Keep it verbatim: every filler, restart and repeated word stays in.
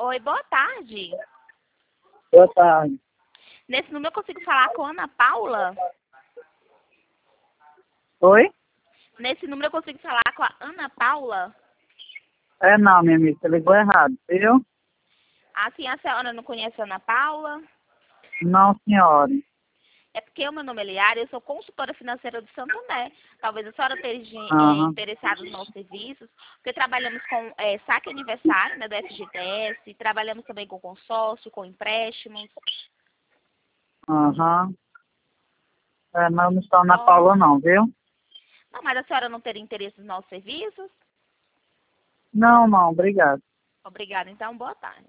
Oi, boa tarde. Boa tarde. Nesse número eu consigo falar com a Ana Paula? Oi? Nesse número eu consigo falar com a Ana Paula? É não, minha amiga, você ligou errado, viu? Assim, a senhora não conhece a Ana Paula? Não, senhora. É porque o meu nome é Eliara, eu sou consultora financeira do Santander. Talvez a senhora esteja é, Aham, interessada nos nossos serviços, porque trabalhamos com é, saque aniversário, né, do F G T S, trabalhamos também com consórcio, com empréstimos. aham. É, não, não estou na Então, Paula não, viu? não, mas a senhora não teria interesse nos nossos serviços? Não, não, obrigado. Obrigada, então, boa tarde.